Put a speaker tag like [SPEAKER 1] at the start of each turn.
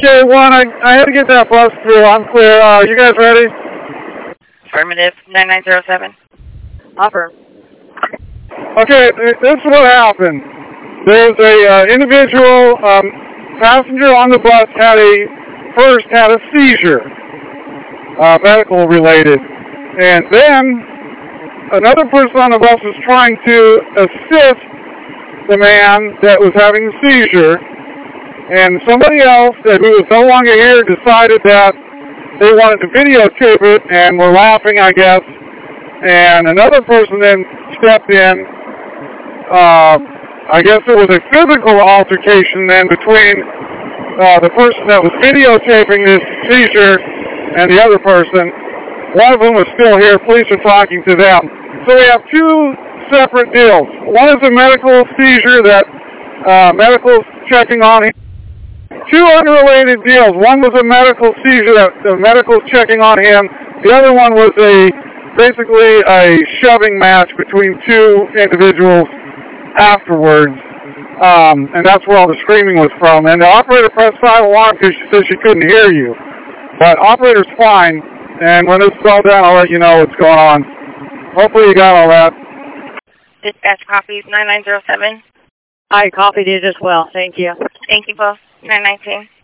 [SPEAKER 1] Okay, I had to get that bus through. I'm clear. You guys ready?
[SPEAKER 2] Affirmative, 9907.
[SPEAKER 3] Offer.
[SPEAKER 1] Okay, this is what happened. There's a individual passenger on the bus had a seizure, medical related, and then another person on the bus was trying to assist the man that was having the seizure, and somebody else who was no longer here decided that they wanted to videotape it and were laughing, I guess, and another person then stepped in. I guess it was a physical altercation then between the person that was videotaping this seizure and the other person. One of them was still here. Police are talking to them. So we have two separate deals. One is a medical seizure that medical's checking on him. Two unrelated deals. One was a medical seizure that the medical's checking on him. The other one was basically a shoving match between two individuals afterwards. And that's where all the screaming was from. And the operator pressed silent alarm because she said she couldn't hear you. But operator's fine. And when this is all done, I'll let you know what's going on. Hopefully you got all that.
[SPEAKER 2] Dispatch copies, 9907.
[SPEAKER 3] I copied it as well. Thank you.
[SPEAKER 2] Thank you both. 919.